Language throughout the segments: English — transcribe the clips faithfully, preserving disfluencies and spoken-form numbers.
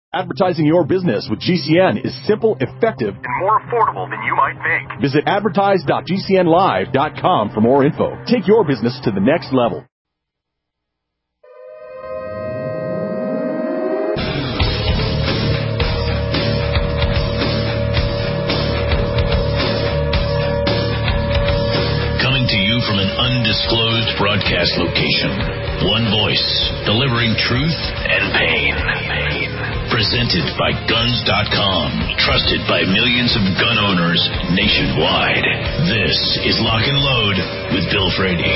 Advertising your business with G C N is simple, effective, and more affordable than you might think. Visit advertise dot g c n live dot com for more info. Take your business to the next level. Coming to you from an undisclosed broadcast location. One voice, delivering truth and pain. Presented by guns dot com, trusted by millions of gun owners nationwide. This is Lock and Load with Bill Frady.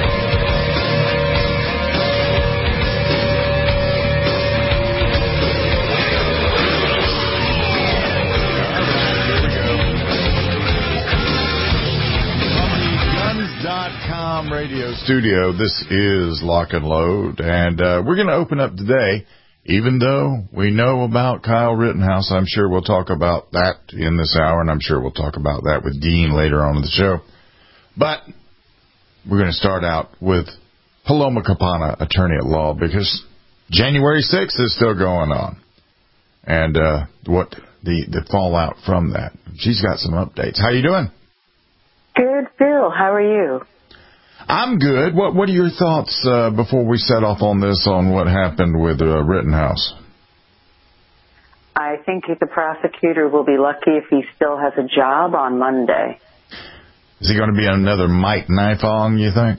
guns dot com radio studio. This is Lock and Load, and uh, we're going to open up today. Even though we know about Kyle Rittenhouse, I'm sure we'll talk about that in this hour, and I'm sure we'll talk about that with Dean later on in the show. But we're going to start out with Paloma Campana, attorney at law, because January sixth is still going on, and uh, what the, the fallout from that. She's got some updates. How you doing? Good, Bill. How are you? I'm good. What What are your thoughts uh, before we set off on this, on what happened with uh, Rittenhouse? I think the prosecutor will be lucky if he still has a job on Monday. Is he going to be another Mike Nifong, you think?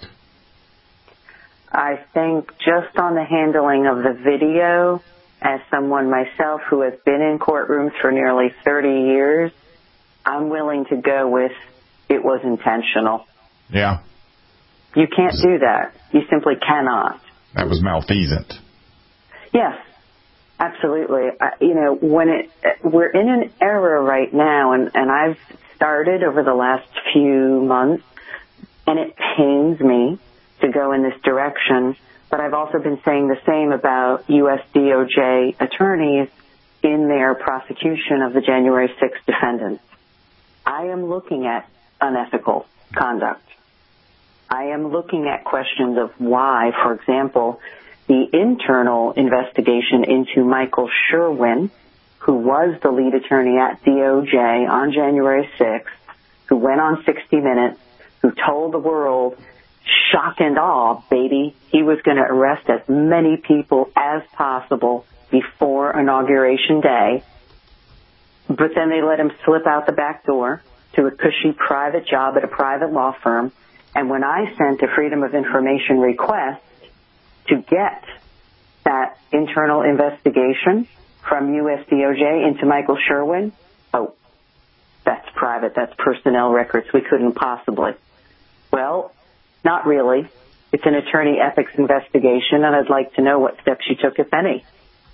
I think just on the handling of the video, as someone myself who has been in courtrooms for nearly thirty years, I'm willing to go with it was intentional. Yeah. You can't do that. You simply cannot. That was malfeasant. Yes, absolutely. Uh, you know, when it we're in an era right now, and, and I've started over the last few months, and it pains me to go in this direction, but I've also been saying the same about U S D O J attorneys in their prosecution of the January sixth defendants. I am looking at unethical conduct. I am looking at questions of why, for example, the internal investigation into Michael Sherwin, who was the lead attorney at D O J on January sixth, who went on sixty minutes, who told the world, shock and awe, baby, he was going to arrest as many people as possible before Inauguration Day. But then they let him slip out the back door to a cushy private job at a private law firm. And when I sent a Freedom of Information request to get that internal investigation from U S D O J into Michael Sherwin, oh, that's private, that's personnel records, we couldn't possibly. Well, not really. It's an attorney ethics investigation, and I'd like to know what steps you took, if any.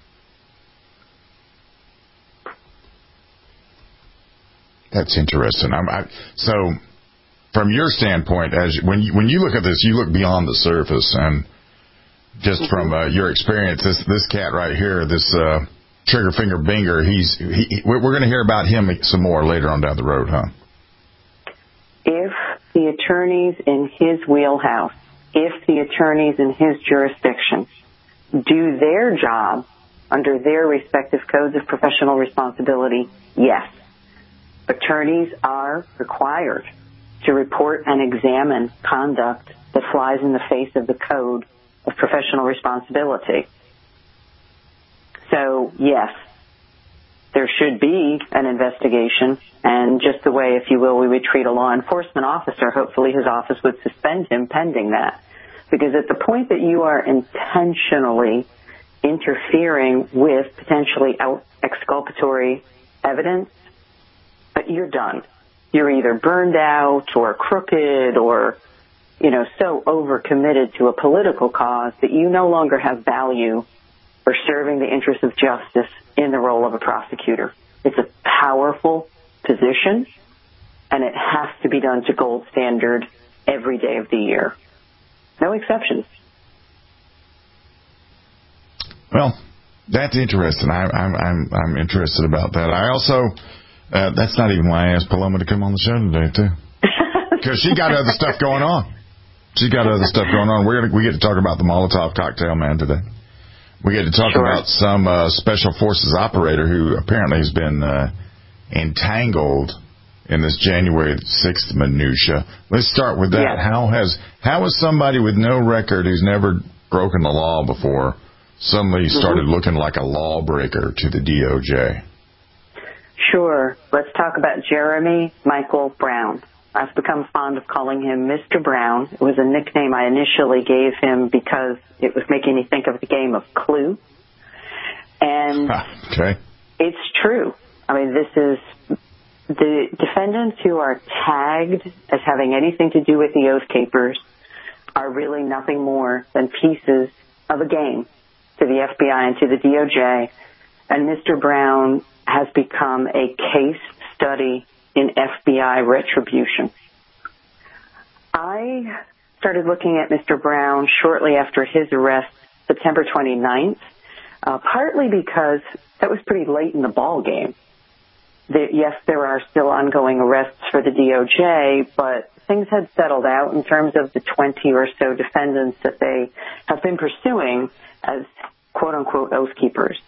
That's interesting. I'm, I, so... From your standpoint, as when you, when you look at this, you look beyond the surface, and just mm-hmm. from uh, your experience, this this cat right here, this uh, Trigger Finger Binger, he's he, we're going to hear about him some more later on down the road, huh? If the attorneys in his wheelhouse, if the attorneys in his jurisdiction do their job under their respective codes of professional responsibility, yes, attorneys are required to report and examine conduct that flies in the face of the code of professional responsibility. So, yes, there should be an investigation, and just the way, if you will, we would treat a law enforcement officer, hopefully his office would suspend him pending that. Because at the point that you are intentionally interfering with potentially out exculpatory evidence, you're done. You're either burned out or crooked or, you know, so overcommitted to a political cause that you no longer have value for serving the interests of justice in the role of a prosecutor. It's a powerful position, and it has to be done to gold standard every day of the year. No exceptions. Well, that's interesting. I, I'm I'm I'm interested about that. I also. Uh, that's not even why I asked Paloma to come on the show today, too. Because she got other stuff going on. She's got other stuff going on. We're gonna, we get to talk about the Molotov cocktail man today. We get to talk sure. about some uh, Special Forces operator who apparently has been uh, entangled in this January sixth minutia. Let's start with that. Yes. How has how has somebody with no record who's never broken the law before suddenly started mm-hmm. looking like a lawbreaker to the D O J? Sure. Let's talk about Jeremy Michael Brown. I've become fond of calling him Mister Brown. It was a nickname I initially gave him because it was making me think of the game of Clue. And okay. It's true. I mean, this is the defendants who are tagged as having anything to do with the Oath Keepers are really nothing more than pieces of a game to the F B I and to the D O J. And Mister Brown has become a case study in F B I retribution. I started looking at Mister Brown shortly after his arrest, September twenty-ninth, uh, partly because that was pretty late in the ball game. The, yes, there are still ongoing arrests for the D O J, but things had settled out in terms of the twenty or so defendants that they have been pursuing as quote-unquote Oath Keepers.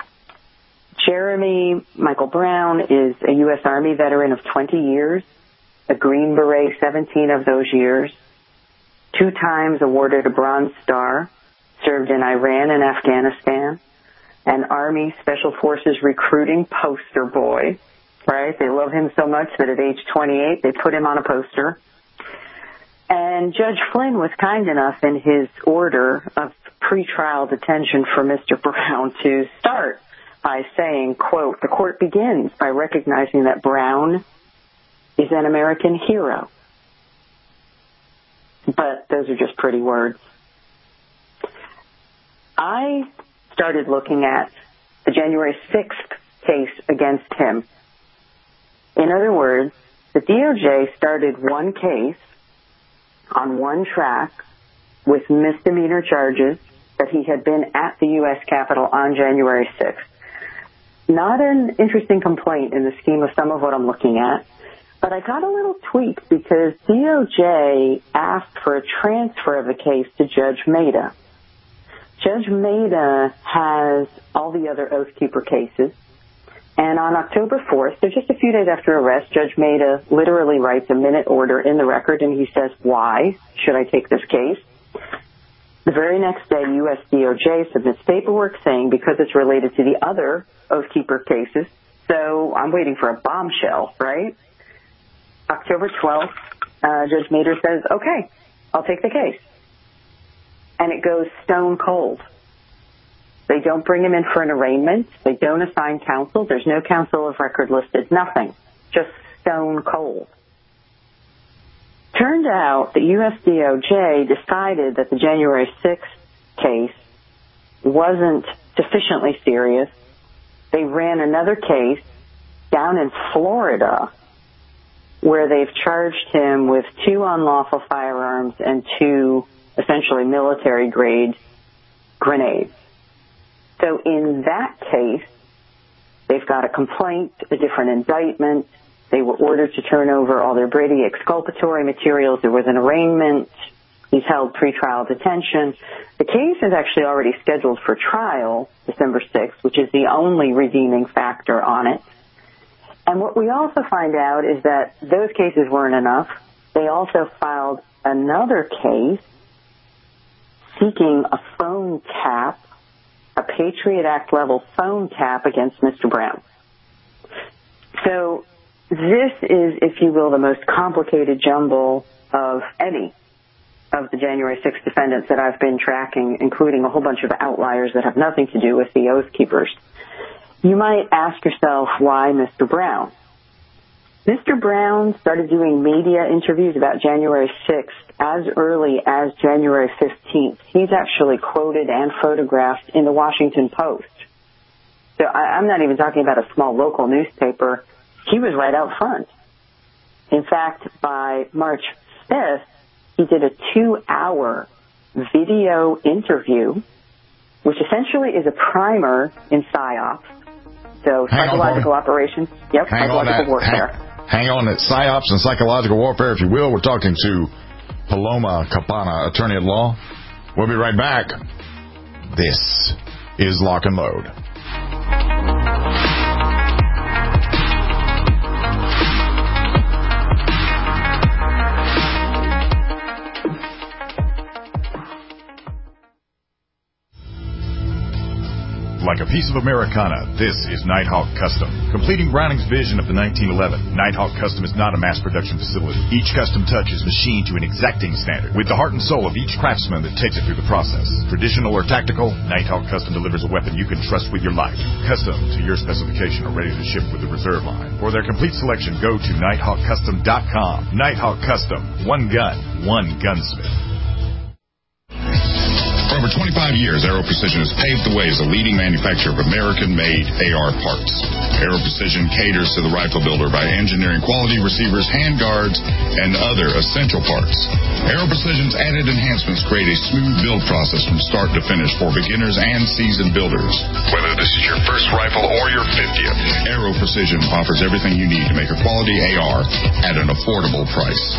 Jeremy Michael Brown is a U S Army veteran of twenty years, a Green Beret seventeen of those years, two times awarded a Bronze Star, served in Iran and Afghanistan, an Army Special Forces recruiting poster boy, right? They love him so much that at age twenty-eight they put him on a poster. And Judge Flynn was kind enough in his order of pretrial detention for Mister Brown to start by saying, quote, the court begins by recognizing that Brown is an American hero. But those are just pretty words. I started looking at the January sixth case against him. In other words, the D O J started one case on one track with misdemeanor charges that he had been at the U S Capitol on January sixth. Not an interesting complaint in the scheme of some of what I'm looking at, but I got a little tweak because D O J asked for a transfer of the case to Judge Maida. Judge Maida has all the other Oath Keeper cases, and on October fourth, so just a few days after arrest, Judge Maida literally writes a minute order in the record, and he says, why should I take this case? The very next day, U S D O J submits paperwork saying because it's related to the other Oath Keeper cases, so I'm waiting for a bombshell, right? October twelfth, uh, Judge Maida says, okay, I'll take the case. And it goes stone cold. They don't bring him in for an arraignment. They don't assign counsel. There's no counsel of record listed. Nothing. Just stone cold. Turned out the U S D O J decided that the January sixth case wasn't sufficiently serious. They ran another case down in Florida where they've charged him with two unlawful firearms and two essentially military-grade grenades. So in that case, they've got a complaint, a different indictment. They were ordered to turn over all their Brady exculpatory materials. There was an arraignment. He's held pretrial detention. The case is actually already scheduled for trial December sixth, which is the only redeeming factor on it. And what we also find out is that those cases weren't enough. They also filed another case seeking a phone tap, a Patriot Act level phone tap against Mister Brown. So this is, if you will, the most complicated jumble of any of the January sixth defendants that I've been tracking, including a whole bunch of outliers that have nothing to do with the Oath Keepers. You might ask yourself, why Mister Brown? Mister Brown started doing media interviews about January sixth as early as January fifteenth. He's actually quoted and photographed in the Washington Post. So I, I'm not even talking about a small local newspaper. He was right out front. In fact, by March fifth, he did a two-hour video interview, which essentially is a primer in PSYOPs. So hang psychological on, operations. Yep, hang psychological on warfare. Hang, hang on at PSYOPs and psychological warfare, if you will. We're talking to Paloma Campana, attorney at law. We'll be right back. This is Lock and Load. Like a piece of Americana, this is Nighthawk Custom. Completing Browning's vision of the nineteen eleven, Nighthawk Custom is not a mass production facility. Each custom touch is machined to an exacting standard, with the heart and soul of each craftsman that takes it through the process. Traditional or tactical, Nighthawk Custom delivers a weapon you can trust with your life. Custom to your specification or ready to ship with the reserve line. For their complete selection, go to nighthawk custom dot com. Nighthawk Custom. One gun, one gunsmith. For over twenty-five years, Aero Precision has paved the way as a leading manufacturer of American-made A R parts. Aero Precision caters to the rifle builder by engineering quality receivers, handguards, and other essential parts. Aero Precision's added enhancements create a smooth build process from start to finish for beginners and seasoned builders. Whether this is your first rifle or your fiftieth, Aero Precision offers everything you need to make a quality A R at an affordable price.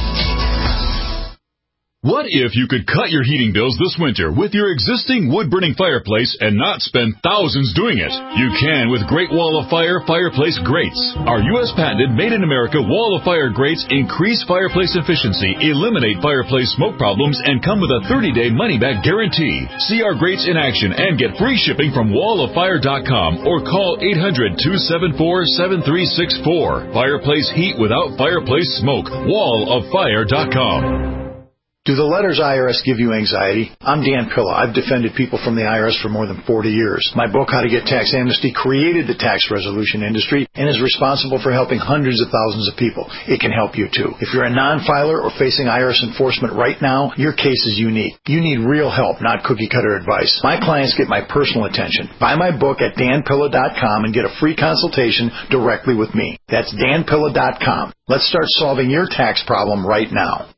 What if you could cut your heating bills this winter with your existing wood-burning fireplace and not spend thousands doing it? You can with Great Wall of Fire fireplace grates. Our U S patented made-in-America Wall of Fire grates increase fireplace efficiency, eliminate fireplace smoke problems, and come with a thirty-day money-back guarantee. See our grates in action and get free shipping from wall of fire dot com or call eight hundred, two seven four, seven three six four. Fireplace heat without fireplace smoke. wall of fire dot com. Do the letters I R S give you anxiety? I'm Dan Pilla. I've defended people from the I R S for more than forty years. My book, How to Get Tax Amnesty, created the tax resolution industry and is responsible for helping hundreds of thousands of people. It can help you, too. If you're a non-filer or facing I R S enforcement right now, your case is unique. You need real help, not cookie-cutter advice. My clients get my personal attention. Buy my book at dan pilla dot com and get a free consultation directly with me. That's dan pilla dot com. Let's start solving your tax problem right now.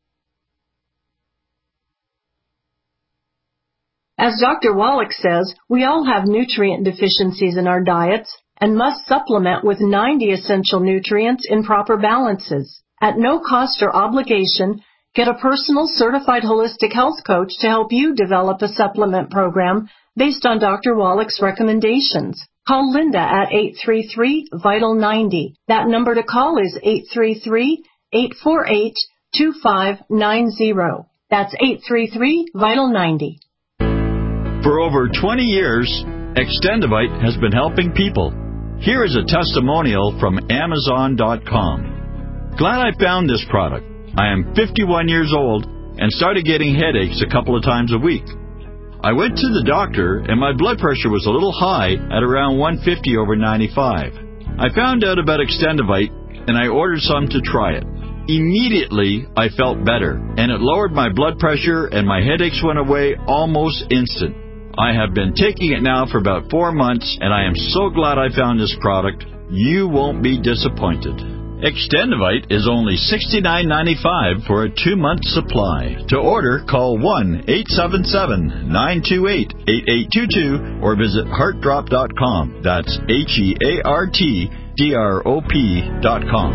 As Doctor Wallach says, we all have nutrient deficiencies in our diets and must supplement with ninety essential nutrients in proper balances. At no cost or obligation, get a personal certified holistic health coach to help you develop a supplement program based on Doctor Wallach's recommendations. Call Linda at eight three three, vital ninety. That number to call is eight three three, eight four eight, two five nine zero. That's eight three three, vital ninety. For over twenty years, Extendivite has been helping people. Here is a testimonial from Amazon dot com. Glad I found this product. I am fifty-one years old and started getting headaches a couple of times a week. I went to the doctor and my blood pressure was a little high at around one fifty over ninety-five. I found out about Extendivite and I ordered some to try it. Immediately, I felt better, and it lowered my blood pressure and my headaches went away almost instant. I have been taking it now for about four months, and I am so glad I found this product. You won't be disappointed. Extendivite is only sixty-nine ninety-five for a two-month supply. To order, call one eight seven seven, nine two eight, eight eight two two or visit heart drop dot com. That's H E A R T D R O P dot com.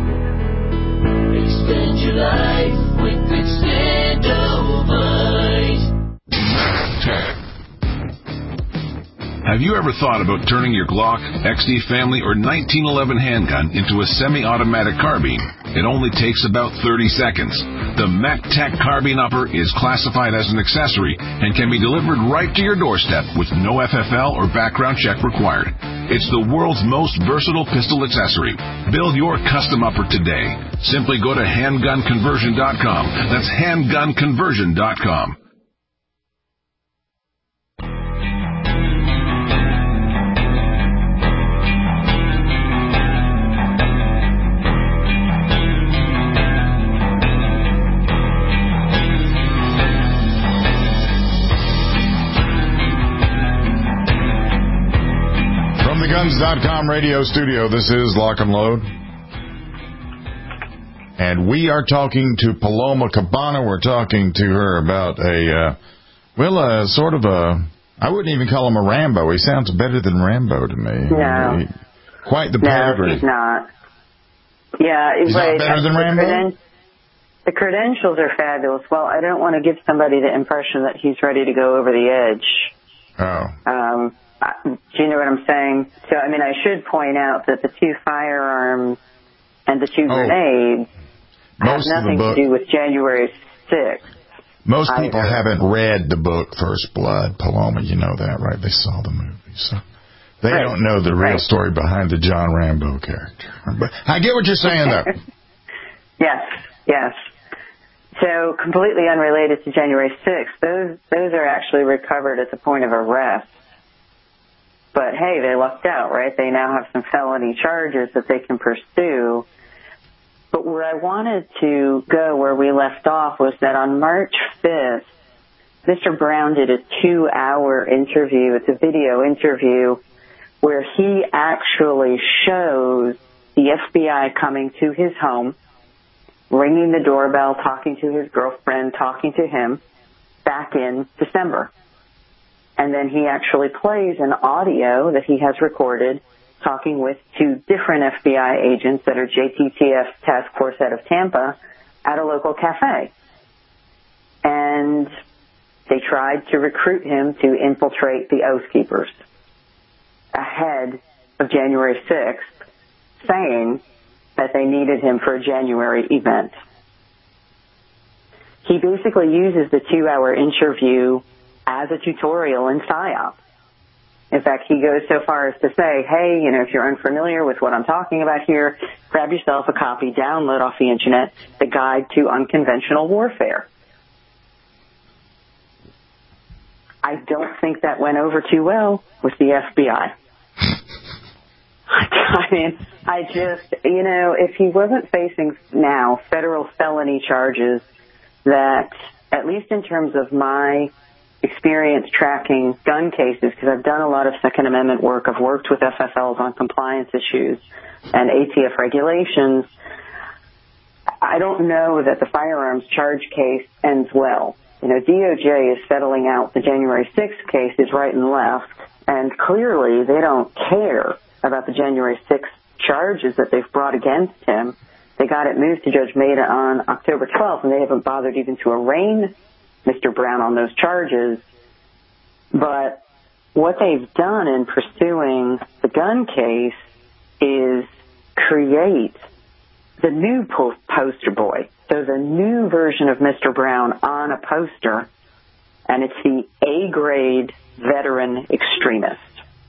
Extend your life with Extendivite. Have you ever thought about turning your Glock, X D Family, or nineteen eleven handgun into a semi-automatic carbine? It only takes about thirty seconds. The MacTac Carbine Upper is classified as an accessory and can be delivered right to your doorstep with no F F L or background check required. It's the world's most versatile pistol accessory. Build your custom upper today. Simply go to handgun conversion dot com. That's handgun conversion dot com. guns dot com radio studio. This is Lock and Load. And we are talking to Paloma Cabana. We're talking to her about a, uh, well, uh, sort of a, I wouldn't even call him a Rambo. He sounds better than Rambo to me. No. He, quite the no, pedigree. he's not. Yeah, he's right. not better than the Rambo? Creden- the credentials are fabulous. Well, I don't want to give somebody the impression that he's ready to go over the edge. Oh. Um, do you know what I'm saying? So, I mean, I should point out that the two firearms and the two oh, grenades have nothing to do with January sixth. Most people either. haven't read the book First Blood, Paloma. You know that, right? They saw the movie, so they right. don't know the real right. story behind the John Rambo character. But I get what you're saying, though. Yes, yes. So completely unrelated to January sixth, those those are actually recovered at the point of arrest. But hey, they lucked out, right? They now have some felony charges that they can pursue. But where I wanted to go, where we left off, was that on March fifth, Mister Brown did a two-hour interview. It's a video interview where he actually shows the F B I coming to his home, ringing the doorbell, talking to his girlfriend, talking to him back in December. And then he actually plays an audio that he has recorded talking with two different F B I agents that are J T T F Task Force out of Tampa at a local cafe. And they tried to recruit him to infiltrate the Oath Keepers ahead of January sixth, saying that they needed him for a January event. He basically uses the two-hour interview as a tutorial in PSYOP. In fact, he goes so far as to say, hey, you know, if you're unfamiliar with what I'm talking about here, grab yourself a copy, download off the internet, The Guide to Unconventional Warfare. I don't think that went over too well with the F B I. I mean, I just, you know, if he wasn't facing now federal felony charges that, at least in terms of my experience tracking gun cases, because I've done a lot of Second Amendment work, I've worked with F F Ls on compliance issues and A T F regulations, I don't know that the firearms charge case ends well. You know, D O J is settling out the January sixth cases right and left, and clearly they don't care about the January sixth charges that they've brought against him. They got it moved to Judge Maida on October twelfth, and they haven't bothered even to arraign Mister Brown on those charges. But what they've done in pursuing the gun case is create the new po- poster boy. So the new version of Mister Brown on a poster, and it's the A-grade veteran extremist.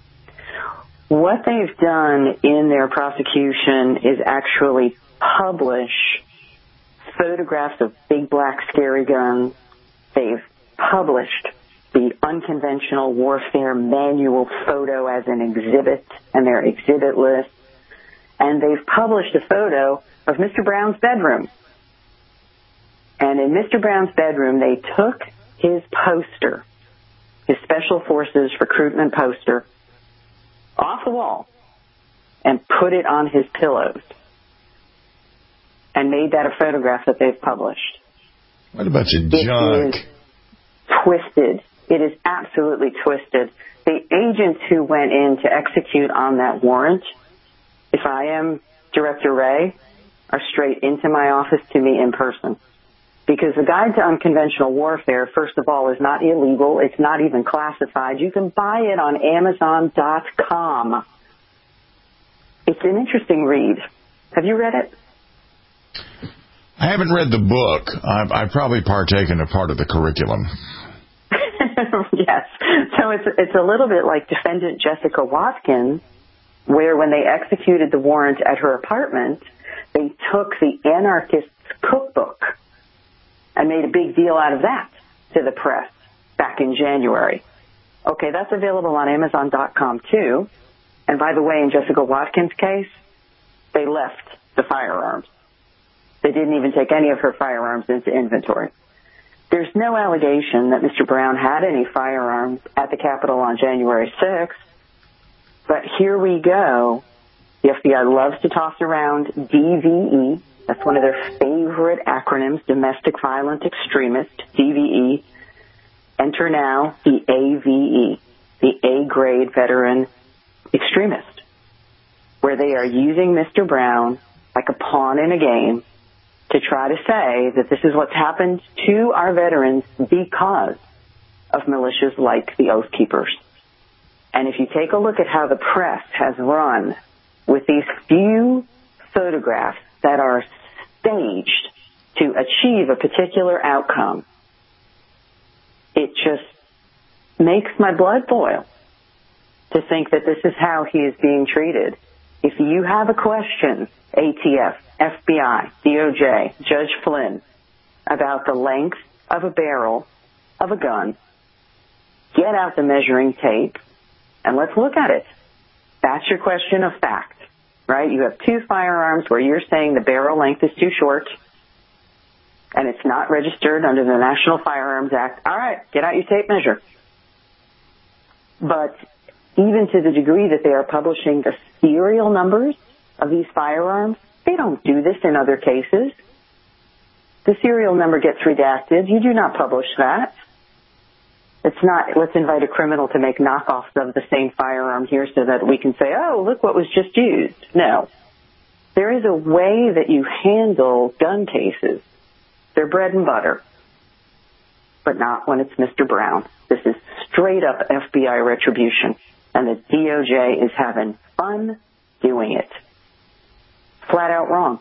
What they've done in their prosecution is actually publish photographs of big black scary guns. They've published the Unconventional Warfare Manual photo as an exhibit and their exhibit list. And they've published a photo of Mister Brown's bedroom. And in Mister Brown's bedroom, they took his poster, his Special Forces recruitment poster, off the wall and put it on his pillows and made that a photograph that they've published. What about your It junk? is twisted. It is absolutely twisted. The agents who went in to execute on that warrant, if I am Director Wray, are straight into my office to me in person. Because the Guide to Unconventional Warfare, first of all, is not illegal. It's not even classified. You can buy it on Amazon dot com. It's an interesting read. Have you read it? I haven't read the book. I've, I've probably partaken a part of the curriculum. Yes. So it's it's a little bit like Defendant Jessica Watkins, where when they executed the warrant at her apartment, they took the anarchist's cookbook and made a big deal out of that to the press back in January. Okay, that's available on Amazon dot com too. And by the way, in Jessica Watkins' case, they left the firearms. They didn't even take any of her firearms into inventory. There's no allegation that Mister Brown had any firearms at the Capitol on January sixth. But here we go. The F B I loves to toss around D V E. That's one of their favorite acronyms, Domestic Violent Extremist, D V E. Enter now the A V E, the A-grade veteran extremist, where they are using Mister Brown like a pawn in a game to try to say that this is what's happened to our veterans because of militias like the Oath Keepers. And if you take a look at how the press has run with these few photographs that are staged to achieve a particular outcome, it just makes my blood boil to think that this is how he is being treated. If you have a question, A T F, F B I, D O J, Judge Flynn, about the length of a barrel of a gun, get out the measuring tape and let's look at it. That's your question of fact, right? You have two firearms where you're saying the barrel length is too short and it's not registered under the National Firearms Act. All right, get out your tape measure. But even to the degree that they are publishing the serial numbers of these firearms, they don't do this in other cases. The serial number gets redacted. You do not publish that. It's not, let's invite a criminal to make knockoffs of the same firearm here so that we can say, oh, look what was just used. No. There is a way that you handle gun cases. They're bread and butter. But not when it's Mister Brown. This is straight up F B I retribution. And the D O J is having fun doing it. Flat out wrong.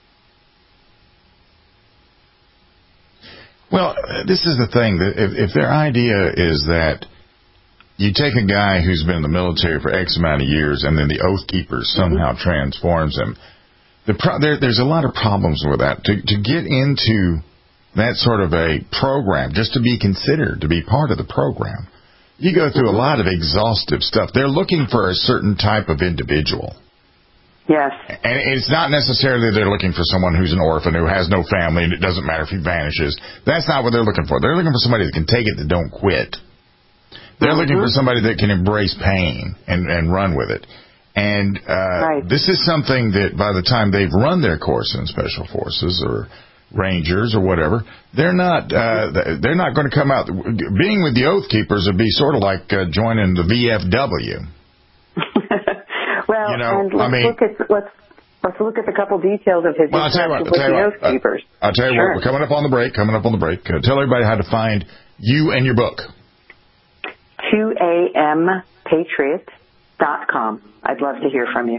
Well, this is the thing. That if, if their idea is that you take a guy who's been in the military for X amount of years and then the Oath Keepers somehow mm-hmm. transforms him, the pro- there, there's a lot of problems with that. To, to get into that sort of a program, just to be considered, to be part of the program, you go through a lot of exhaustive stuff. They're looking for a certain type of individual. Yes. And it's not necessarily they're looking for someone who's an orphan, who has no family, and it doesn't matter if he vanishes. That's not what they're looking for. They're looking for somebody that can take it, that don't quit. They're mm-hmm. looking for somebody that can embrace pain and, and run with it. And uh, right. this is something that by the time they've run their course in Special Forces or Rangers or whatever, they're not uh, they're not going to come out. Being with the Oath Keepers would be sort of like uh, joining the V F W. Well, you know, and let's I mean, look at let's let's look at the couple details of his well, I'll tell you what, with the Oath what, Keepers. Uh, I'll tell you sure. what, we're coming up on the break. Coming up on the break. Uh, tell everybody how to find you and your book. two A M patriot dot com. I'd love to hear from you.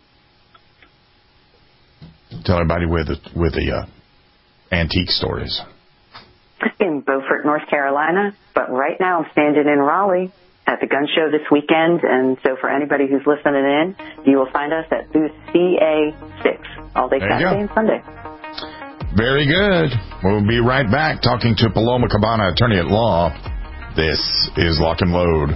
Tell everybody where the where the uh, antique stories. In Beaufort, North Carolina, but right now I'm standing in Raleigh at the gun show this weekend, and so for anybody who's listening in, you will find us at booth C A six all day Saturday and Sunday. Very good. We'll be right back talking to Paloma Cabana, attorney at law. This is Lock and Load.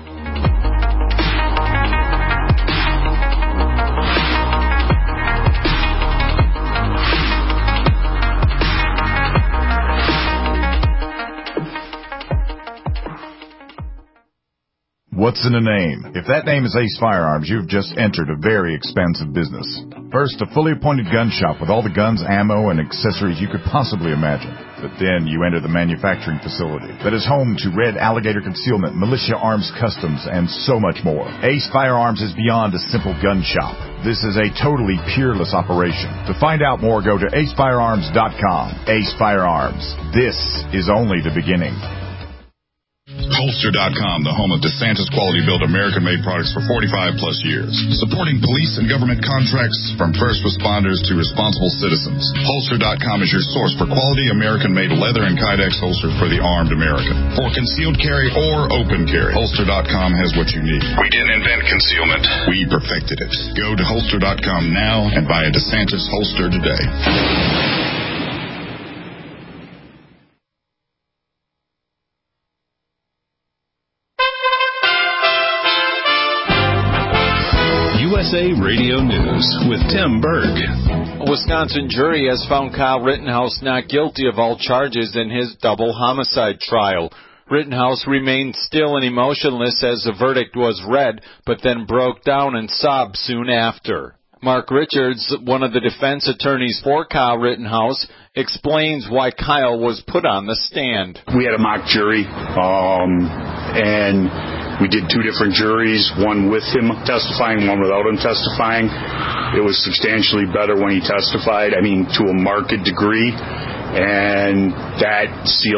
What's in a name? If that name is Ace Firearms, you've just entered a very expansive business. First, a fully appointed gun shop with all the guns, ammo, and accessories you could possibly imagine. But then you enter the manufacturing facility that is home to Red Alligator Concealment, Militia Arms Customs, and so much more. Ace Firearms is beyond a simple gun shop. This is a totally peerless operation. To find out more, go to ace firearms dot com. Ace Firearms. This is only the beginning. Holster dot com, the home of DeSantis quality built American-made products for forty-five plus years. Supporting police and government contracts from first responders to responsible citizens. Holster dot com is your source for quality American-made leather and Kydex holsters for the armed American. For concealed carry or open carry, Holster dot com has what you need. We didn't invent concealment. We perfected it. Go to Holster dot com now and buy a DeSantis holster today. U S A Radio News with Tim Berg. A Wisconsin jury has found Kyle Rittenhouse not guilty of all charges in his double homicide trial. Rittenhouse remained still and emotionless as the verdict was read, but then broke down and sobbed soon after. Mark Richards, one of the defense attorneys for Kyle Rittenhouse, explains why Kyle was put on the stand. We had a mock jury, um, and we did two different juries, one with him testifying, one without him testifying. It was substantially better when he testified, I mean, to a marked degree, and that sealed it.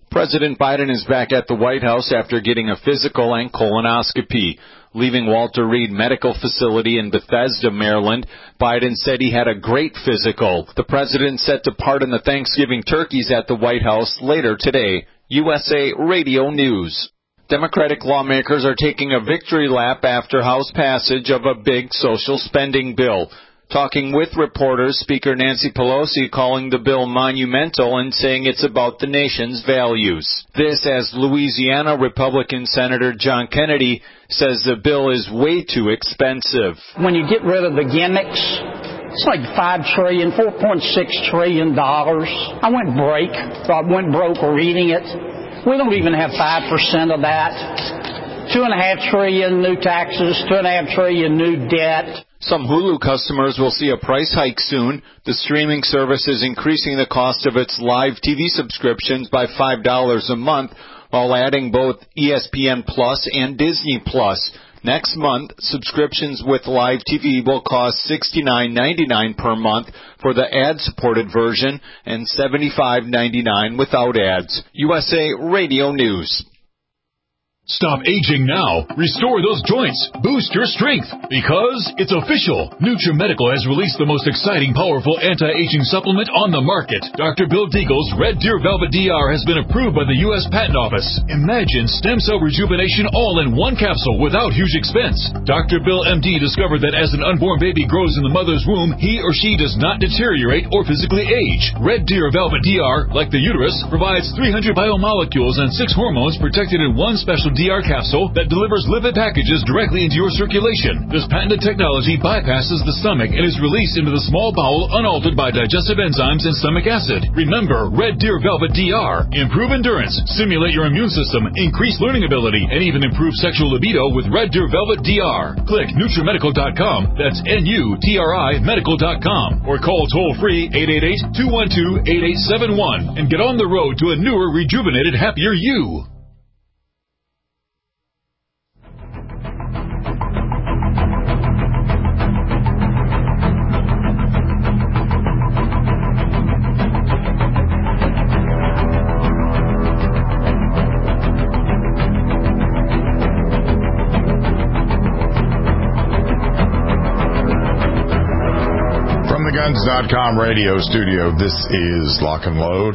President Biden is back at the White House after getting a physical and colonoscopy. Leaving Walter Reed Medical Facility in Bethesda, Maryland, Biden said he had a great physical. The president set to pardon the Thanksgiving turkeys at the White House later today. U S A Radio News. Democratic lawmakers are taking a victory lap after House passage of a big social spending bill. Talking with reporters, Speaker Nancy Pelosi calling the bill monumental and saying it's about the nation's values. This as Louisiana Republican Senator John Kennedy says the bill is way too expensive. When you get rid of the gimmicks, it's like five trillion dollars, four point six trillion dollars. I went break, I went broke reading it. We don't even have five percent of that. Two and a half trillion new taxes, two and a half trillion new debt. Some Hulu customers will see a price hike soon. The streaming service is increasing the cost of its live T V subscriptions by five dollars a month, while adding both E S P N Plus and Disney Plus. Next month, subscriptions with live T V will cost sixty-nine ninety-nine per month for the ad-supported version and seventy-five ninety-nine without ads. U S A Radio News. Stop aging now. Restore those joints. Boost your strength. Because it's official. NutriMedical has released the most exciting, powerful anti-aging supplement on the market. Doctor Bill Deagle's Red Deer Velvet D R has been approved by the U S Patent Office. Imagine stem cell rejuvenation all in one capsule without huge expense. Doctor Bill M D discovered that as an unborn baby grows in the mother's womb, he or she does not deteriorate or physically age. Red Deer Velvet D R, like the uterus, provides three hundred biomolecules and six hormones protected in one special D R capsule that delivers lipid packages directly into your circulation. This patented technology bypasses the stomach and is released into the small bowel unaltered by digestive enzymes and stomach acid. Remember, Red Deer Velvet D R. Improve endurance, stimulate your immune system, increase learning ability, and even improve sexual libido with Red Deer Velvet D R. Click NutriMedical dot com, that's N U T R I medical dot com, or call toll-free eight eight eight, two one two, eight eight seven one and get on the road to a newer, rejuvenated, happier you. Guns dot com radio studio. This is Lock and Load.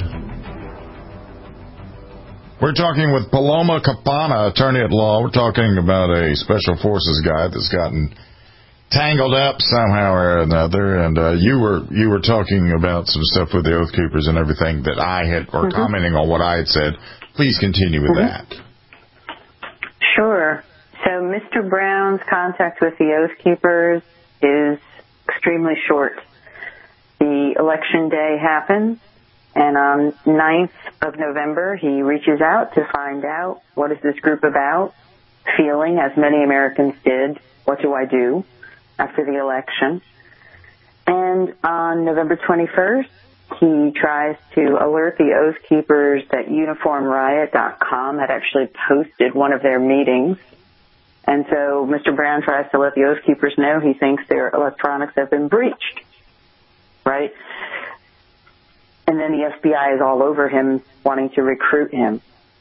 We're talking with Paloma Campana, attorney at law. We're talking about a special forces guy that's gotten tangled up somehow or another. And uh, you were you were talking about some stuff with the Oath Keepers and everything that I had, or mm-hmm. commenting on what I had said. Please continue with mm-hmm. that. Sure. So Mister Brown's contact with the Oath Keepers is extremely short. The election day happens, and on ninth of November, he reaches out to find out, what is this group about? Feeling, as many Americans did, what do I do after the election? And on November twenty-first, he tries to alert the Oath Keepers that uniform riot dot com had actually posted one of their meetings. And so Mister Brown tries to let the Oath Keepers know he thinks their electronics have been breached. Right? And then the F B I is all over him, wanting to recruit him.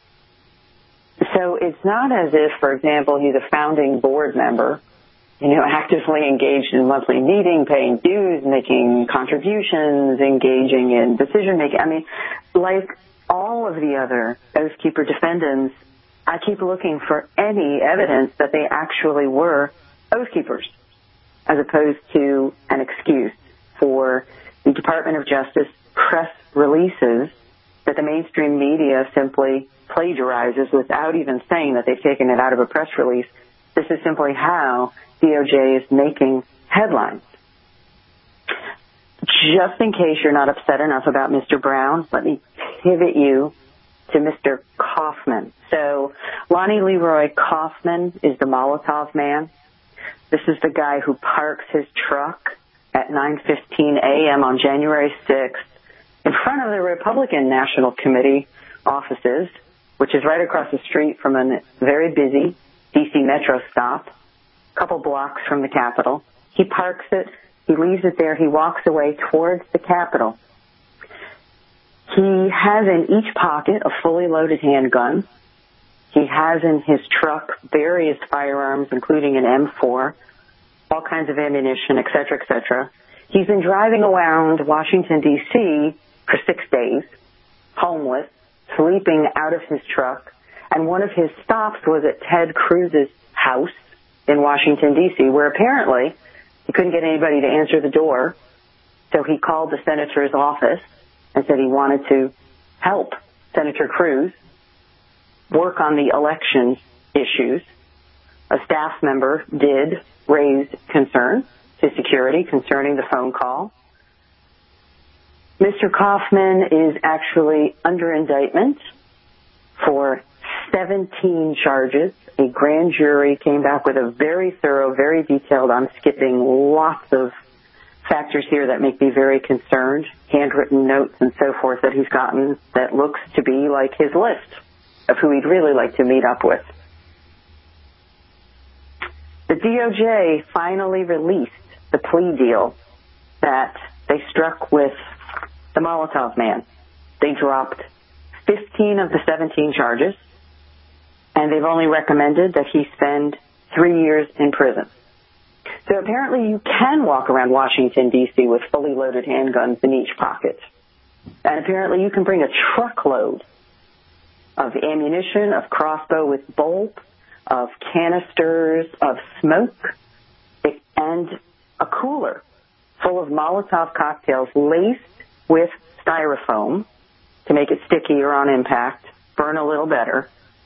So it's not as if, for example, he's a founding board member, you know, actively engaged in monthly meeting, paying dues, making contributions, engaging in decision making. I mean, like all of the other Oath Keeper defendants, I keep looking for any evidence that they actually were Oath Keepers, as opposed to an excuse for the Department of Justice press releases that the mainstream media simply plagiarizes without even saying that they've taken it out of a press release. This is simply how D O J is making headlines. Just in case you're not upset enough about Mister Brown, let me pivot you to Mister Kaufman. So Lonnie Leroy Kaufman is the Molotov man. This is the guy who parks his truck at nine fifteen a.m. on January sixth in front of the Republican National Committee offices, which is right across the street from a very busy D C Metro stop, a couple blocks from the Capitol. He parks it, he leaves it there, he walks away towards the Capitol. He has in each pocket a fully loaded handgun. He has in his truck various firearms, including an M four, all kinds of ammunition, et cetera, et cetera. He's been driving around Washington, D C for six days, homeless, sleeping out of his truck, and one of his stops was at Ted Cruz's house in Washington, D C, where apparently he couldn't get anybody to answer the door, so he called the senator's office and said he wanted to help Senator Cruz work on the election issues. A staff member did raise concern to security concerning the phone call. Mister Kaufman is actually under indictment for seventeen charges. A grand jury came back with a very thorough, very detailed, I'm skipping lots of factors here that make me very concerned, handwritten notes and so forth that he's gotten that looks to be like his list of who he'd really like to meet up with. The D O J finally released the plea deal that they struck with the Molotov man. They dropped fifteen of the seventeen charges, and they've only recommended that he spend three years in prison. So apparently you can walk around Washington, D C with fully loaded handguns in each pocket. And apparently you can bring a truckload of ammunition, of crossbow with bolt, of canisters, of smoke, and a cooler full of Molotov cocktails laced with styrofoam to make it stickier on impact, burn a little better.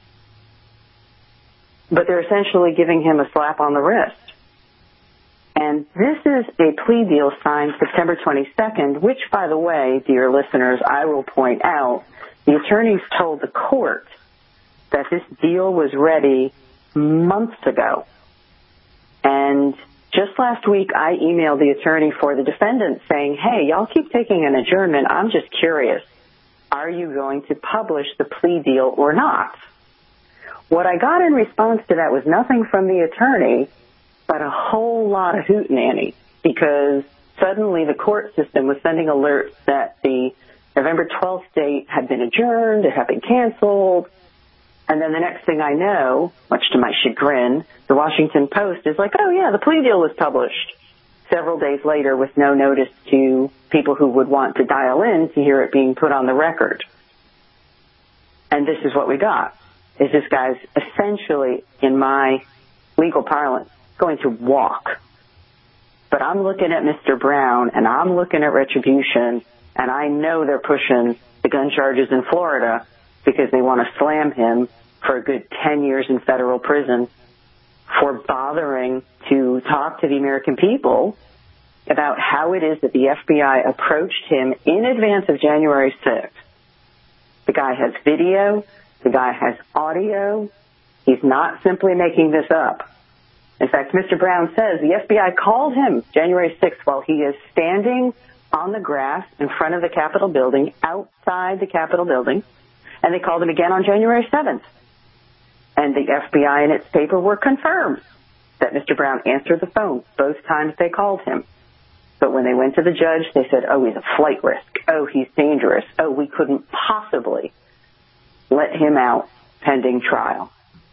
But they're essentially giving him a slap on the wrist. And this is a plea deal signed September twenty-second, which, by the way, dear listeners, I will point out, the attorneys told the court that this deal was ready months ago. And just last week, I emailed the attorney for the defendant saying, hey, y'all keep taking an adjournment. I'm just curious. Are you going to publish the plea deal or not? What I got in response to that was nothing from the attorney, but a whole lot of hootenanny, because suddenly the court system was sending alerts that the November twelfth date had been adjourned, it had been canceled. And then the next thing I know, much to my chagrin, the Washington Post is like, oh yeah, the plea deal was published several days later with no notice to people who would want to dial in to hear it being put on the record. And this is what we got, is this guy's essentially, in my legal parlance, going to walk. But I'm looking at Mister Brown, and I'm looking at retribution, and I know they're pushing the gun charges in Florida because they want to slam him for a good ten years in federal prison for bothering to talk to the American people about how it is that the F B I approached him in advance of January sixth. The guy has video. The guy has audio. He's not simply making this up. In fact, Mister Brown says the F B I called him January sixth while he is standing on the grass in front of the Capitol building, outside the Capitol building, and they called him again on January seventh. And the F B I and its paperwork confirmed that Mister Brown answered the phone both times they called him. But when they went to the judge, they said, oh, he's a flight risk. Oh, he's dangerous. Oh, we couldn't possibly let him out pending trial.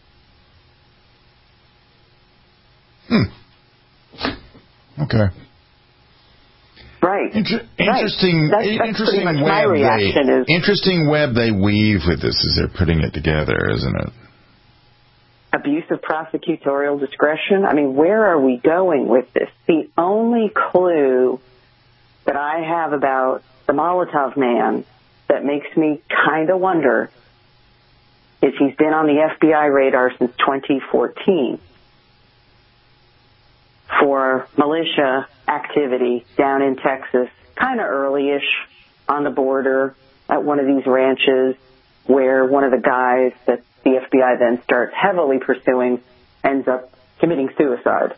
Hmm. Okay. Right. Inter- right. Interesting. That's, that's interesting pretty much web. my reaction they, is interesting web they weave with this as they're putting it together, isn't it? Abuse of prosecutorial discretion. I mean, where are we going with this? The only clue that I have about the Molotov man that makes me kind of wonder is he's been on the F B I radar since twenty fourteen for militia activity down in Texas, kind of early-ish on the border at one of these ranches where one of the guys that the F B I then starts heavily pursuing ends up committing suicide.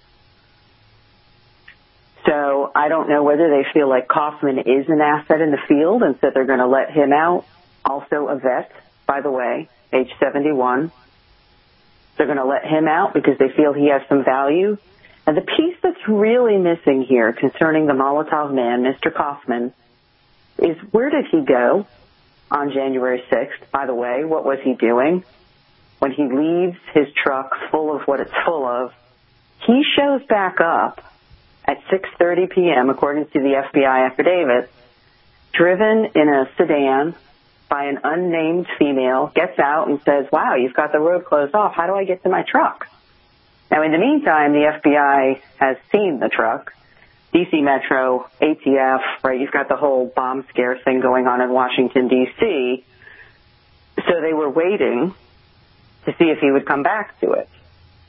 So I don't know whether they feel like Kaufman is an asset in the field and so they're going to let him out. Also a vet, by the way, age seventy-one. They're going to let him out because they feel he has some value. And the piece that's really missing here concerning the Molotov man, Mister Kaufman, is where did he go on January sixth? By the way, what was he doing? When he leaves his truck full of what it's full of, he shows back up at six thirty p.m., according to the F B I affidavit, driven in a sedan by an unnamed female, gets out and says, wow, you've got the road closed off. How do I get to my truck? Now, in the meantime, the F B I has seen the truck. D C Metro, A T F, right, you've got the whole bomb scare thing going on in Washington, D C So they were waiting to see if he would come back to it.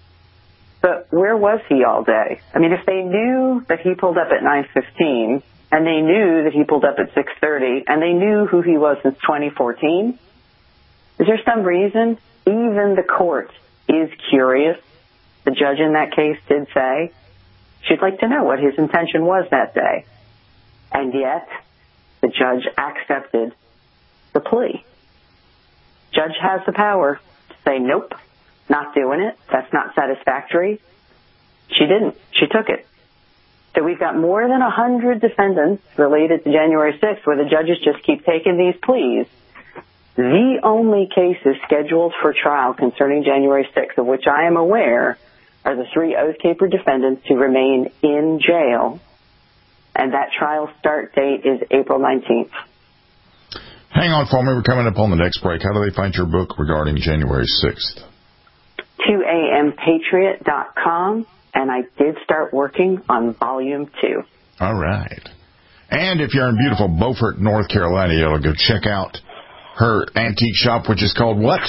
But where was he all day? I mean, if they knew that he pulled up at nine fifteen, and they knew that he pulled up at six thirty, and they knew who he was since twenty fourteen, is there some reason? Even the court is curious. The judge in that case did say she'd like to know what his intention was that day. And yet, the judge accepted the plea. Judge has the power to say, nope, not doing it. That's not satisfactory. She didn't. She took it. So we've got more than one hundred defendants related to January sixth where the judges just keep taking these pleas. The only cases scheduled for trial concerning January sixth, of which I am aware, are the three Oath Keeper defendants who remain in jail. And that trial start date is April nineteenth. Hang on for me. We're coming up on the next break. How do they find your book regarding January sixth? two a m patriot dot com. And I did start working on volume two. All right. And if you're in beautiful Beaufort, North Carolina, you ought to go check out her antique shop, which is called what?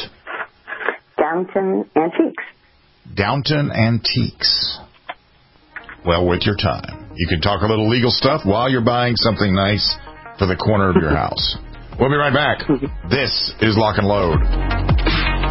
Downton Antiques. Downton Antiques. Well, with your time. You can talk a little legal stuff while you're buying something nice for the corner of your house. We'll be right back. This is Lock and Load.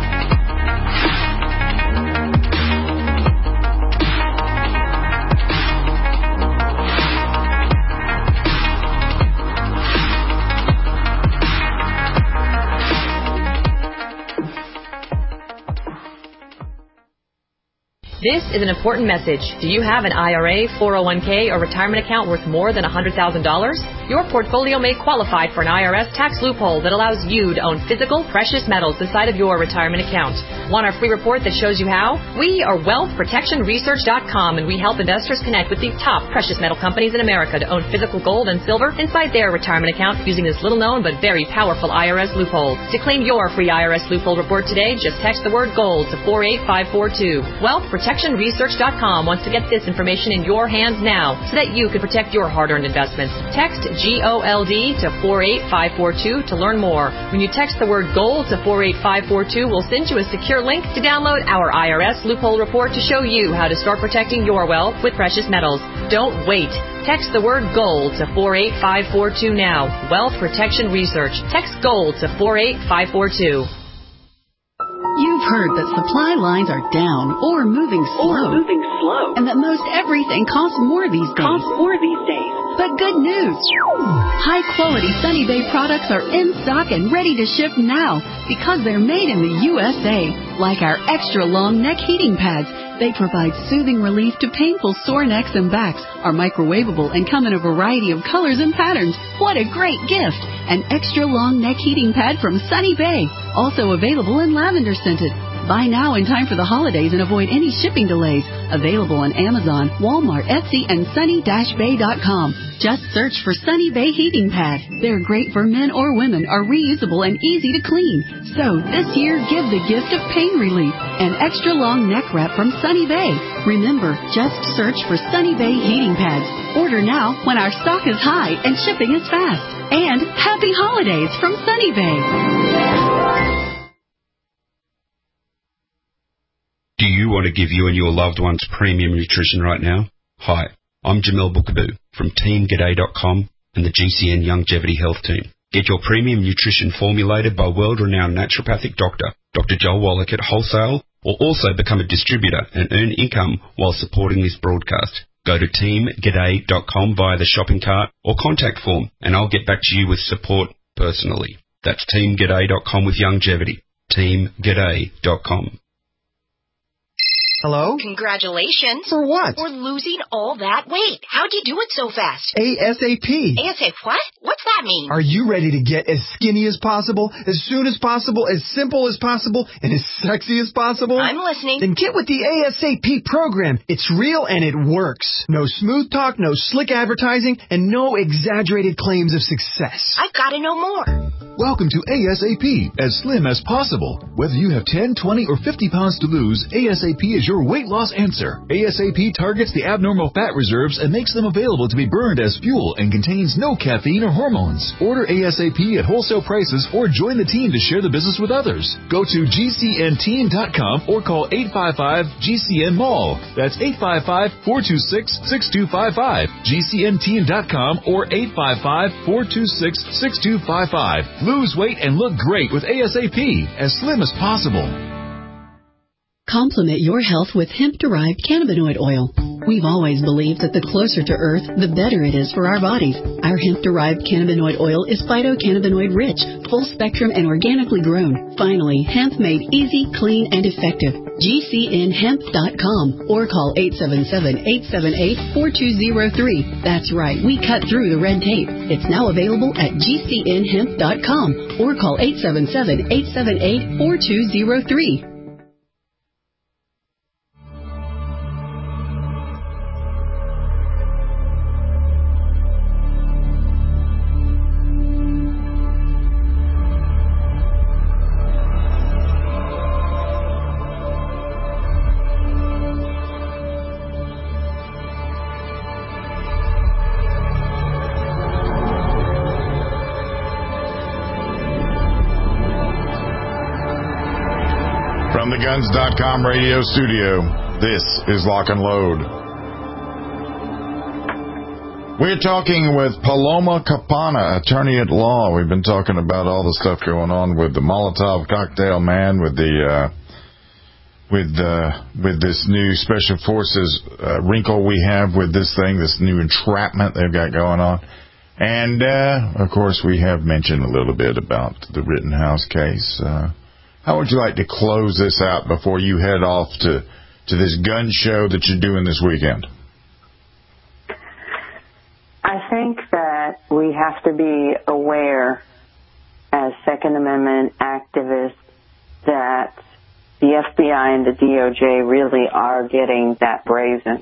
This is an important message. Do you have an I R A, four oh one k, or retirement account worth more than one hundred thousand dollars? Your portfolio may qualify for an I R S tax loophole that allows you to own physical, precious metals inside of your retirement account. Want our free report that shows you how? We are wealth protection research dot com, and we help investors connect with the top precious metal companies in America to own physical gold and silver inside their retirement account using this little-known but very powerful I R S loophole. To claim your free I R S loophole report today, just text the word GOLD to four eight five four two. Wealth protection research dot com wants to get this information in your hands now so that you can protect your hard-earned investments. Text G O L D to four eight five four two to learn more. When you text the word GOLD to four eight five four two, we'll send you a secure link to download our I R S loophole report to show you how to start protecting your wealth with precious metals. Don't wait. Text the word GOLD to four eight five four two now. Wealth Protection Research. Text GOLD to four eight five four two. You've heard that supply lines are down or moving slow, or moving slow, and that most everything costs more these days. Costs more these days. But good news! High-quality Sunny Bay products are in stock and ready to ship now because they're made in the U S A. Like our extra-long neck heating pads, they provide soothing relief to painful sore necks and backs, are microwavable, and come in a variety of colors and patterns. What a great gift! An extra-long neck heating pad from Sunny Bay, also available in lavender scented. Buy now in time for the holidays and avoid any shipping delays. Available on Amazon, Walmart, Etsy, and sunny dash bay dot com. Just search for Sunny Bay Heating Pad. They're great for men or women, are reusable and easy to clean. So this year, give the gift of pain relief. An extra long neck wrap from Sunny Bay. Remember, just search for Sunny Bay Heating Pads. Order now when our stock is high and shipping is fast. And happy holidays from Sunny Bay. Do you want to give you and your loved ones premium nutrition right now? Hi, I'm Jamel Bookaboo from team g'day dot com and the G C N Longevity Health Team. Get your premium nutrition formulated by world-renowned naturopathic doctor, Doctor Joel Wallach at wholesale, or also become a distributor and earn income while supporting this broadcast. Go to team g'day dot com via the shopping cart or contact form, and I'll get back to you with support personally. That's team g'day dot com with longevity. team g'day dot com. Hello? Congratulations. For what? For losing all that weight. How'd you do it so fast? ASAP. ASAP what? What's that mean? Are you ready to get as skinny as possible, as soon as possible, as simple as possible, and as sexy as possible? I'm listening. Then get with the ASAP program. It's real and it works. No smooth talk, no slick advertising, and no exaggerated claims of success. I've got to know more. Welcome to ASAP, as slim as possible. Whether you have ten, twenty, or fifty pounds to lose, ASAP is your weight loss answer. ASAP targets the abnormal fat reserves and makes them available to be burned as fuel and contains no caffeine or hormones. Order ASAP at wholesale prices or join the team to share the business with others. Go to G C N team dot com or call eight five five G C N mall. That's eight five five, four two six, six two five five. G C N team dot com or eight five five, four two six, six two five five. Lose weight and look great with ASAP, as slim as possible. Complement your health with hemp-derived cannabinoid oil. We've always believed that the closer to Earth, the better it is for our bodies. Our hemp-derived cannabinoid oil is phytocannabinoid-rich, full-spectrum, and organically grown. Finally, hemp made easy, clean, and effective. G C N hemp dot com or call eight seven seven, eight seven eight, four two zero three. That's right, we cut through the red tape. It's now available at G C N hemp dot com or call eight seven seven, eight seven eight, four two zero three. From the Guns dot com radio studio, this is Lock and Load. We're talking with Paloma Campana, attorney at law. We've been talking about all the stuff going on with the Molotov cocktail man, with the uh, with uh, with this new special forces uh, wrinkle we have with this thing, this new entrapment they've got going on. And, uh, of course, we have mentioned a little bit about the Rittenhouse case. Uh, how would you like to close this out before you head off to, to this gun show that you're doing this weekend? I think that we have to be aware as Second Amendment activists that the F B I and the D O J really are getting that brazen.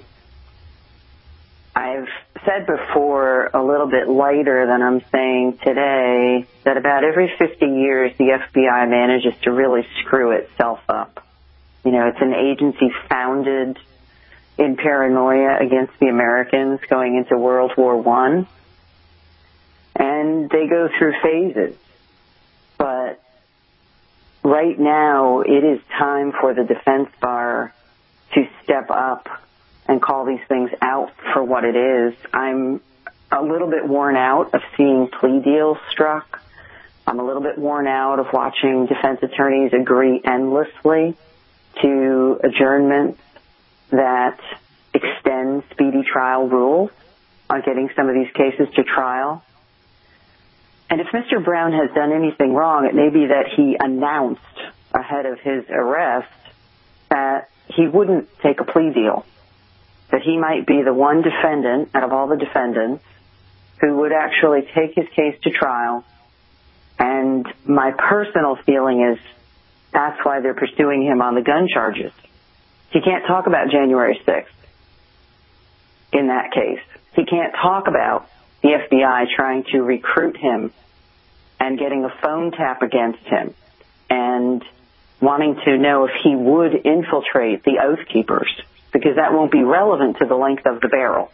I've said before, a little bit lighter than I'm saying today, that about every fifty years the F B I manages to really screw itself up. You know, it's an agency founded in paranoia against the Americans going into World War One, and they go through phases. But right now, it is time for the defense bar to step up and call these things out for what it is. I'm a little bit worn out of seeing plea deals struck. I'm a little bit worn out of watching defense attorneys agree endlessly to adjournments that extend speedy trial rules on getting some of these cases to trial. And if Mister Brown has done anything wrong, it may be that he announced ahead of his arrest that he wouldn't take a plea deal, that he might be the one defendant out of all the defendants who would actually take his case to trial. And my personal feeling is that's why they're pursuing him on the gun charges. He can't talk about January sixth in that case. He can't talk about the F B I trying to recruit him and getting a phone tap against him and wanting to know if he would infiltrate the Oath Keepers, because that won't be relevant to the length of the barrel.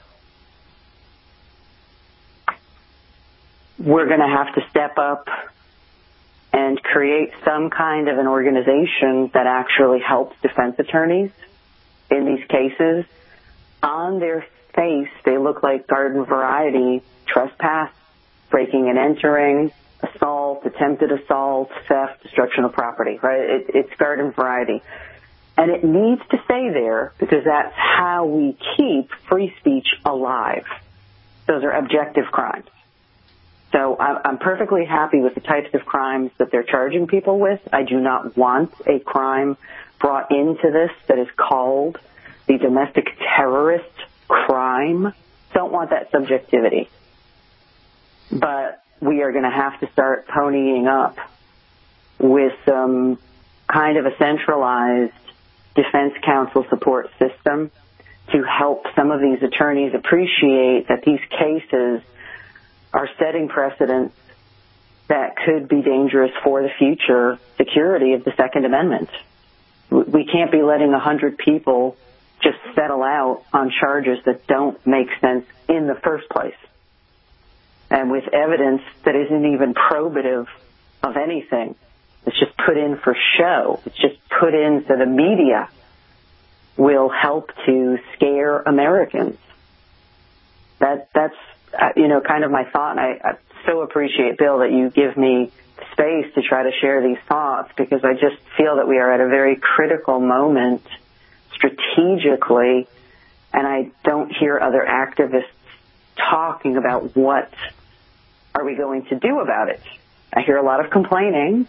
We're going to have to step up and create some kind of an organization that actually helps defense attorneys in these cases. On their face, they look like garden variety trespass, breaking and entering, assault, attempted assault, theft, destruction of property, right? It, it's garden variety. And it needs to stay there because that's how we keep free speech alive. Those are objective crimes. So I'm perfectly happy with the types of crimes that they're charging people with. I do not want a crime brought into this that is called the domestic terrorist crime. Don't want that subjectivity. But we are going to have to start ponying up with some kind of a centralized defense counsel support system to help some of these attorneys appreciate that these cases are setting precedents that could be dangerous for the future security of the Second Amendment. We can't be letting a hundred people just settle out on charges that don't make sense in the first place. And with evidence that isn't even probative of anything. It's just put in for show. It's just put in so the media will help to scare Americans. That that's uh, you know kind of my thought. And I, I so appreciate, Bill, that you give me space to try to share these thoughts, because I just feel that we are at a very critical moment strategically, and I don't hear other activists talking about what are we going to do about it. I hear a lot of complaining.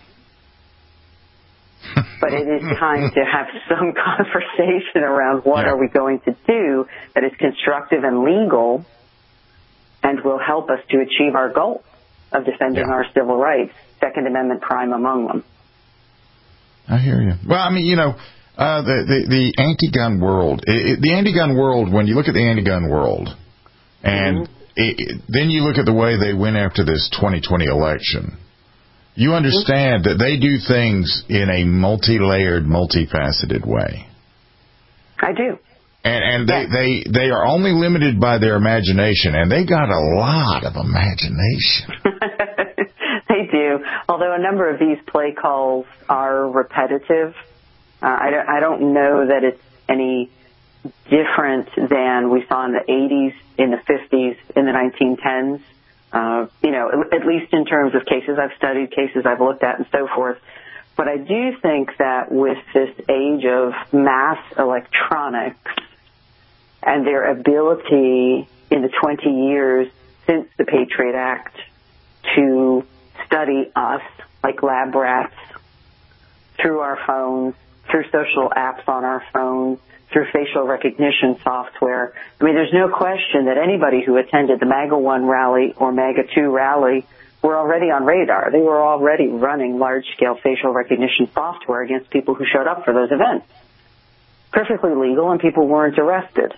But it is time to have some conversation around what yeah. are we going to do that is constructive and legal and will help us to achieve our goal of defending yeah. our civil rights, Second Amendment prime among them. I hear you. Well, I mean, you know, uh, the, the, the anti-gun world, it, the anti-gun world, when you look at the anti-gun world, and mm-hmm. it, it, then you look at the way they went after this twenty twenty election, you understand that they do things in a multi-layered, multifaceted way. I do. And, and they, yeah. they, they are only limited by their imagination, and they got a lot of imagination. They do. Although a number of these play calls are repetitive, uh, I, don't, I don't know that it's any different than we saw in the eighties, in the fifties, in the nineteen tens. Uh, you know, at least in terms of cases I've studied, cases I've looked at, and so forth. But I do think that with this age of mass electronics and their ability in the twenty years since the Patriot Act to study us like lab rats through our phones, through social apps on our phones, through facial recognition software. I mean, there's no question that anybody who attended the MAGA one rally or MAGA two rally were already on radar. They were already running large-scale facial recognition software against people who showed up for those events. Perfectly legal, and people weren't arrested.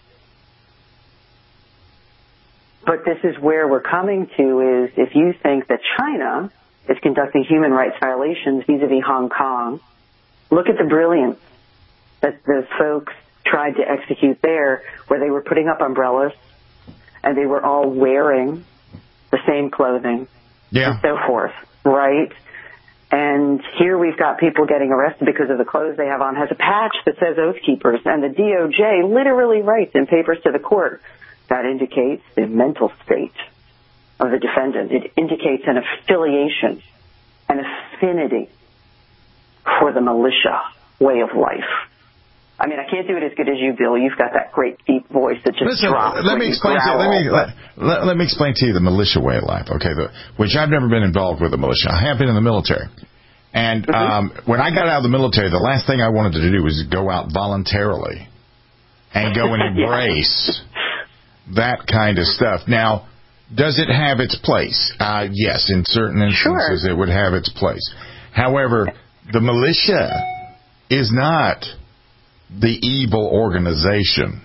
But this is where we're coming to, is if you think that China is conducting human rights violations vis-a-vis Hong Kong, look at the brilliance that the folks tried to execute there, where they were putting up umbrellas and they were all wearing the same clothing yeah. and so forth, right? And here we've got people getting arrested because of the clothes they have on has a patch that says Oath Keepers, and the D O J literally writes in papers to the court that indicates the mental state of the defendant. It indicates an affiliation, an affinity for the militia way of life. I mean, I can't do it as good as you, Bill. You've got that great deep voice that just Listen, drops. Let me explain to you. Let me let, let, let me explain to you the militia way of life. Okay, the, which I've never been involved with the militia. I have been in the military, and mm-hmm. um, when I got out of the military, the last thing I wanted to do was go out voluntarily and go and embrace yeah. that kind of stuff. Now, does it have its place? Uh, yes, in certain instances, sure. it would have its place. However, the militia is not the evil organization.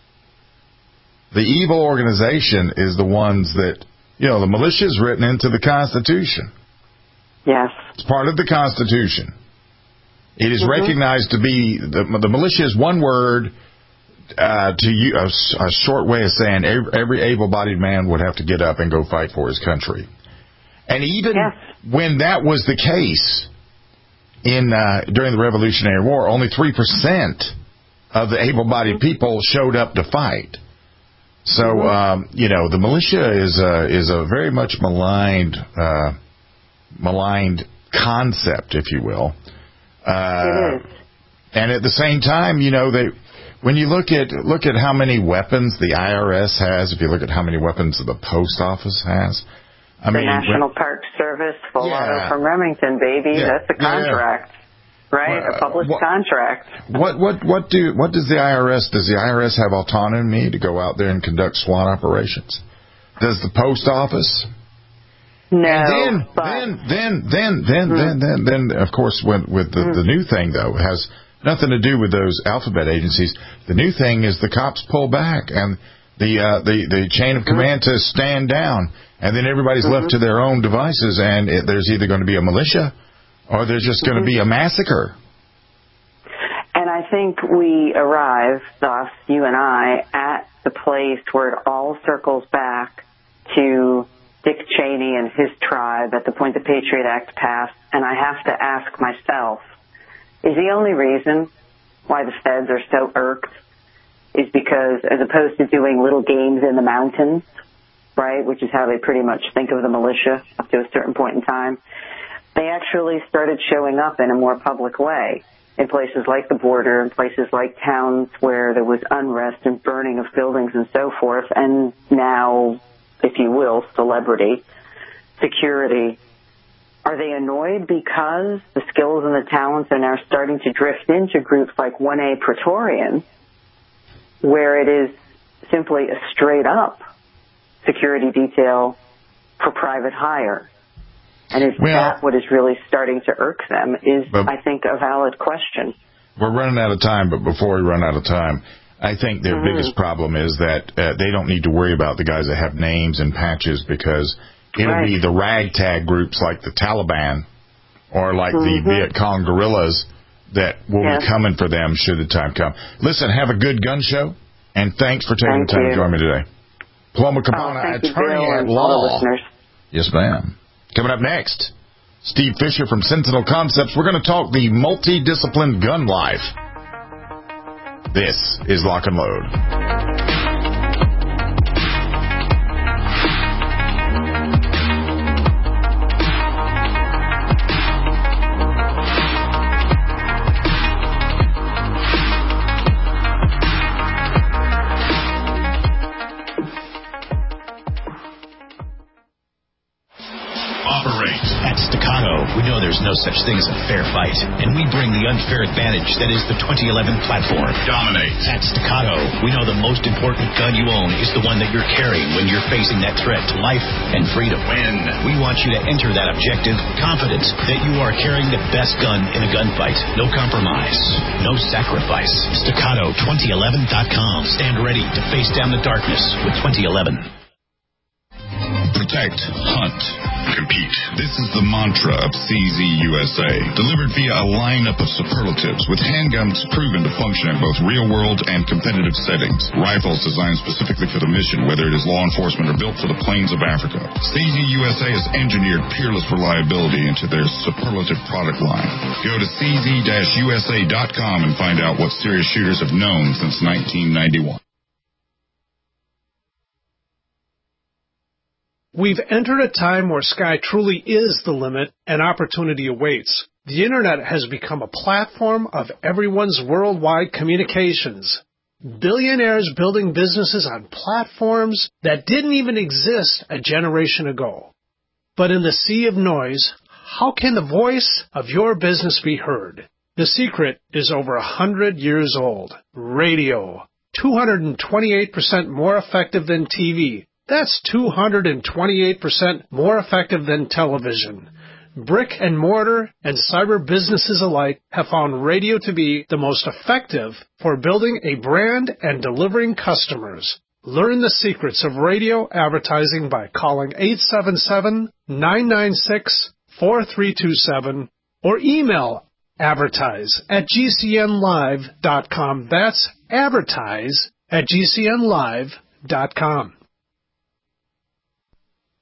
The evil organization is the ones that, you know, the militia is written into the Constitution. Yes. It's part of the Constitution. It is mm-hmm. recognized to be, the, the militia is one word, uh, to you, a, a short way of saying every, every able-bodied man would have to get up and go fight for his country. And even yes. when that was the case, in uh, during the Revolutionary War, only three percent of the able-bodied people showed up to fight. So, um, you know, the militia is a, is a very much maligned, uh, maligned concept, if you will. Uh, it is. And at the same time, you know, they, when you look at look at how many weapons the I R S has, if you look at how many weapons the post office has, I the mean, National when, Park Service, full yeah. auto from Remington, baby. Yeah. That's a contract, yeah. right? Well, a published what, contract. What what what do what does the I R S does the I R S have autonomy to go out there and conduct SWAT operations? Does the post office? No. And then, but, then then then then mm. then then then of course with with the, mm. the new thing though has nothing to do with those alphabet agencies. The new thing is the cops pull back and the uh, the the chain of command mm. to stand down, and then everybody's mm-hmm. left to their own devices, and it, there's either going to be a militia or there's just going to mm-hmm. be a massacre. And I think we arrive, thus, you and I, at the place where it all circles back to Dick Cheney and his tribe at the point the Patriot Act passed, and I have to ask myself, is the only reason why the feds are so irked is because, as opposed to doing little games in the mountains, right, which is how they pretty much think of the militia up to a certain point in time, they actually started showing up in a more public way in places like the border, in places like towns where there was unrest and burning of buildings and so forth, and now, if you will, celebrity, security. Are they annoyed because the skills and the talents are now starting to drift into groups like one A Praetorian, where it is simply a straight-up security detail for private hire? And is well, that what is really starting to irk them is, I think, a valid question. We're running out of time, but before we run out of time, I think their mm-hmm. biggest problem is that uh, they don't need to worry about the guys that have names and patches because it'll right. be the ragtag groups like the Taliban or like mm-hmm. the Viet Cong guerrillas that will yes. be coming for them should the time come. Listen, have a good gun show, and thanks for taking Thank the time you. to join me today. Paloma Campana, oh, attorney at law. Yes, ma'am. Coming up next, Steve Fisher from Sentinel Concepts. We're going to talk the multidisciplined gun life. This is Lock and Load. We know there's no such thing as a fair fight, and we bring the unfair advantage that is the twenty eleven platform. Dominate. At Staccato, we know the most important gun you own is the one that you're carrying when you're facing that threat to life and freedom. Win. We want you to enter that objective confident that you are carrying the best gun in a gunfight. No compromise. No sacrifice. Staccato twenty eleven dot com. Stand ready to face down the darkness with twenty eleven. Protect, hunt, compete. This is the mantra of C Z U S A, delivered via a lineup of superlatives with handguns proven to function in both real-world and competitive settings. Rifles designed specifically for the mission, whether it is law enforcement or built for the plains of Africa. C Z U S A has engineered peerless reliability into their superlative product line. Go to C Z U S A dot com and find out what serious shooters have known since nineteen ninety-one. We've entered a time where sky truly is the limit and opportunity awaits. The Internet has become a platform of everyone's worldwide communications. Billionaires building businesses on platforms that didn't even exist a generation ago. But in the sea of noise, how can the voice of your business be heard? The secret is over a hundred years old. Radio. two hundred twenty-eight percent more effective than T V. That's two hundred twenty-eight percent more effective than television. Brick and mortar and cyber businesses alike have found radio to be the most effective for building a brand and delivering customers. Learn the secrets of radio advertising by calling eight seven seven, nine nine six, four three two seven or email advertise at G C N live dot com. That's advertise at G C N live dot com.